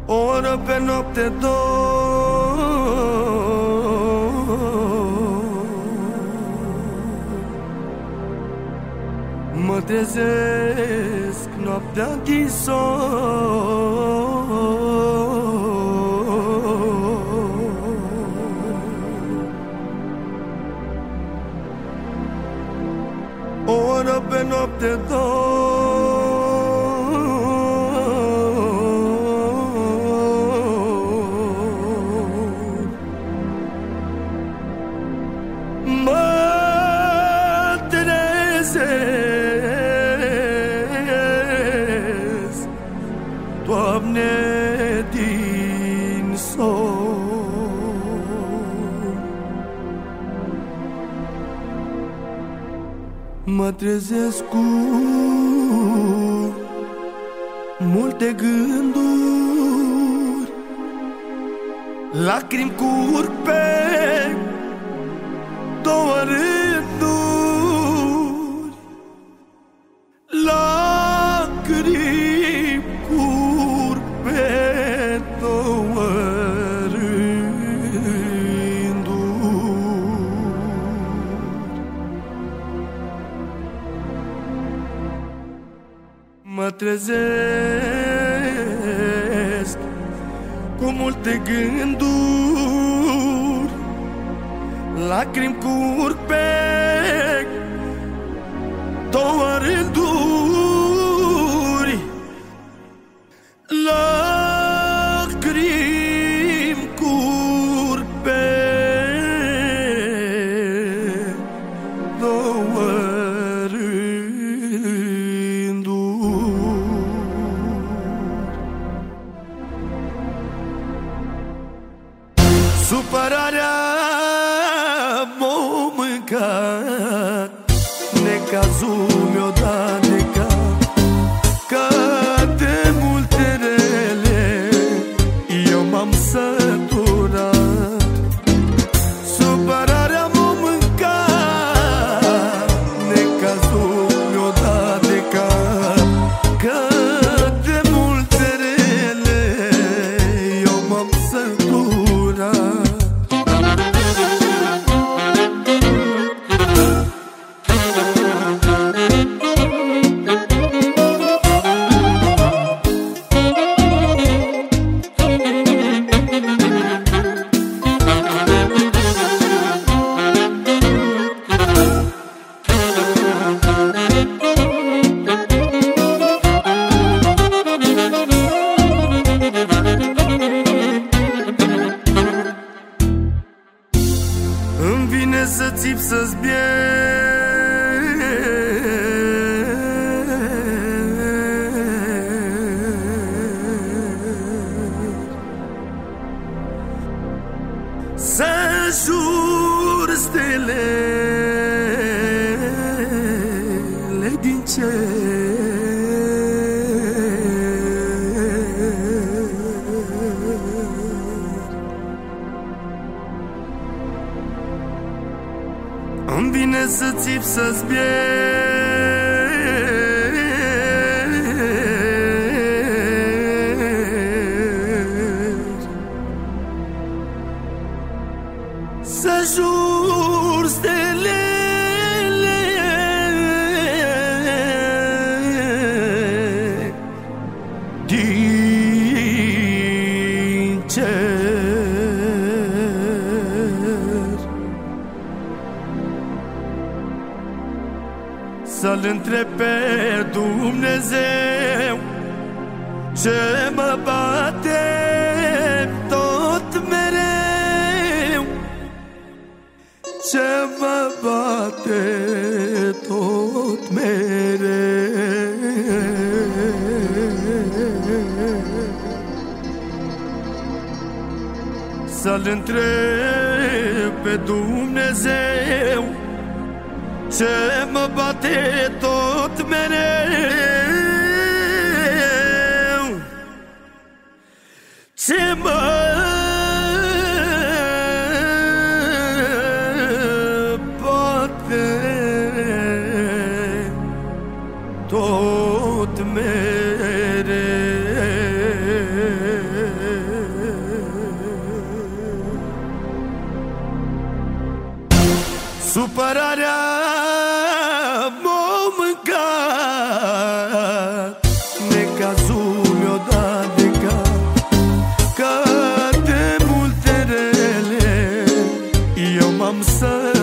O oră pe noapte, două, mă trezesc noaptea din somn. O oră pe noapte, mă trezesc, Doamne, din somn. Mă trezesc cu multe gânduri, lacrimi curg pe două rânduri, lacrimi curg pe două rânduri. Mă trezesc cu multe gânduri, lacrimi curg pe două rânduri, lacrimi curg pe două rânduri. Supărarea m-a mâncat, necazul mi-o dat de cap, că de multe rele eu m-am săturat. Supărarea m-a mâncat, necazul mi-o dat de cap, că de multe rele eu m-am săturat. Îmi vine să țip, să-ți să jur stelele din cer, îmi vine să țip, să-ți să jur stelele din cer, să-L întreb pe Dumnezeu ce mă bate tot mereu, ce mă bate tot mereu. Să-L întreb pe Dumnezeu ce mă bate tot mereu, ce mă bate tot mereu. supărarea m-a mâncat. Necazul mi-o dat de cap, că de multe rele eu m-am sărat.